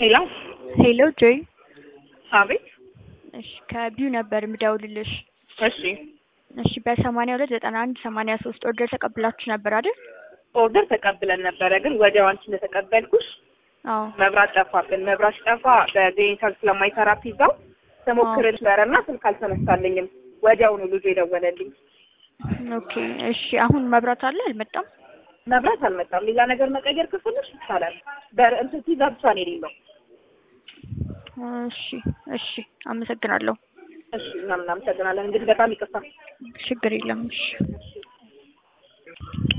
ሄሎ ሄሎ ጆይ አቤት። እሺ ከቢዩ ነበር ምደውልልሽ። እሺ በ829183 ኦርደር ተቀብላችሁ ነበር አይደል? ኦርደር ተቀብለን ነበረ፣ ግን ወዲያው አንቺ እንደተቀበልኩሽ አዎ መብራት ጠፋብን። መብራት ጠፋ በጄኔሬተር ስለማይሰራ ፒዛው ተሞክረሽ ነበርና ስልክ አልተነሳልኝም። ወዲያው ነው ልጁ የደወለልኝ። ኦኬ እሺ አሁን መብራት አለ አልመጣም? መብራት አልመጣም። ሌላ ነገር መቀየር ከፈለሽ ይቻላል። እንትን ፒዛ ብቻ ነው የሌለው። እሺ አመሰግናለሁ። እሺ እናመሰግናለን። እንግዲህ በጣም ይቅርታ። ችግር የለም። እሺ